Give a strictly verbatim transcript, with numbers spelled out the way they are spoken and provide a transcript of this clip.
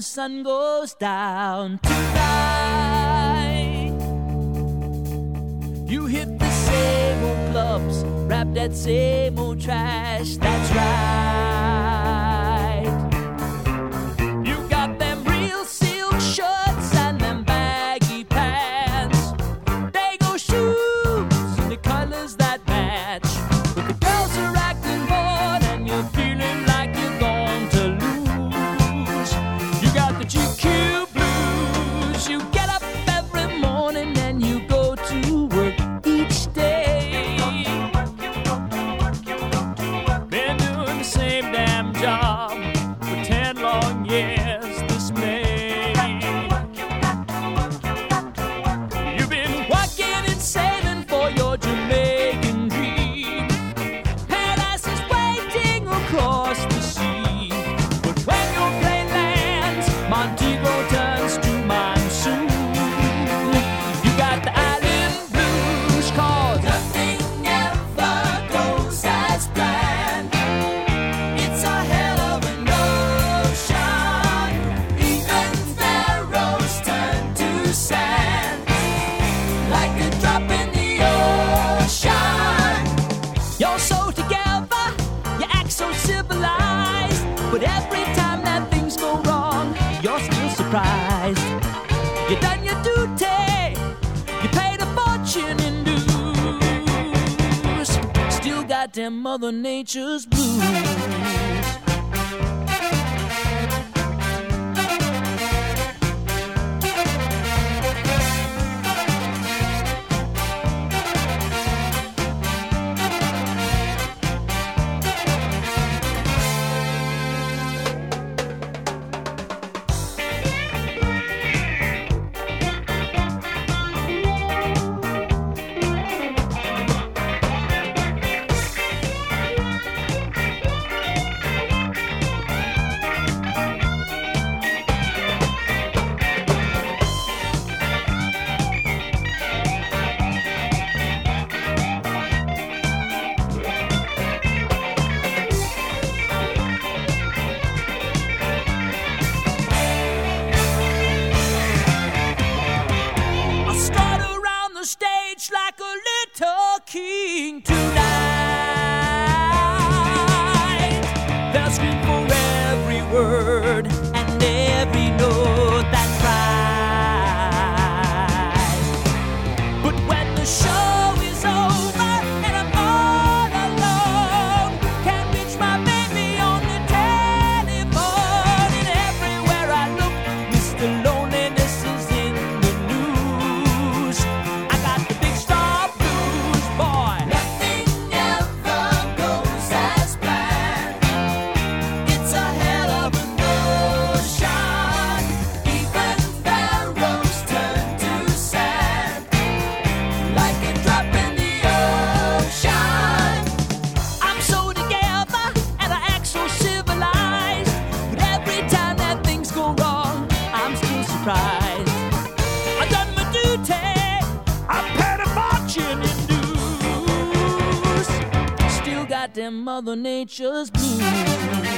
sun goes down tonight. You hit the same old clubs, rap that same old trash, that's right. You got them real silk shirts and them baggy pants. They go shoes in the colors that match. But the girls are acting bored and you're feeling like you're going to lose. You got the G Q blues. You get up every morning and you go to work each day. Been doing the same damn job for ten long years this May. You've been working and saving for your Jamaican dream. Paradise is waiting across the sea. But when your plane lands, Montego turns to monsoon. You got the island blues, cause nothing ever goes as planned. It's a hell of an ocean. Even sparrows turn to sand, like a drop in the ocean. You're so together, you act so civilized, but every time that things go wrong, you're still surprised. You done your duty, you paid a fortune in dues, still got them Mother Nature's blues. I strut around the stage like a little king tonight. They'll scream for every word and every note, that's right. But when the show is over and I'm all alone, can't reach my baby on the telephone, and everywhere I look, Mister Loneliness is in the news. I got the big star blues, boy. Nothing ever goes as planned. It's a hell of an ocean. Even sparrows turn to sand, like a drop in the ocean. I'm so together and I act so civilized, but every time that things go wrong, I'm still surprised. I done my duty, I paid a fortune in dues, still got them Mother Nature's blues.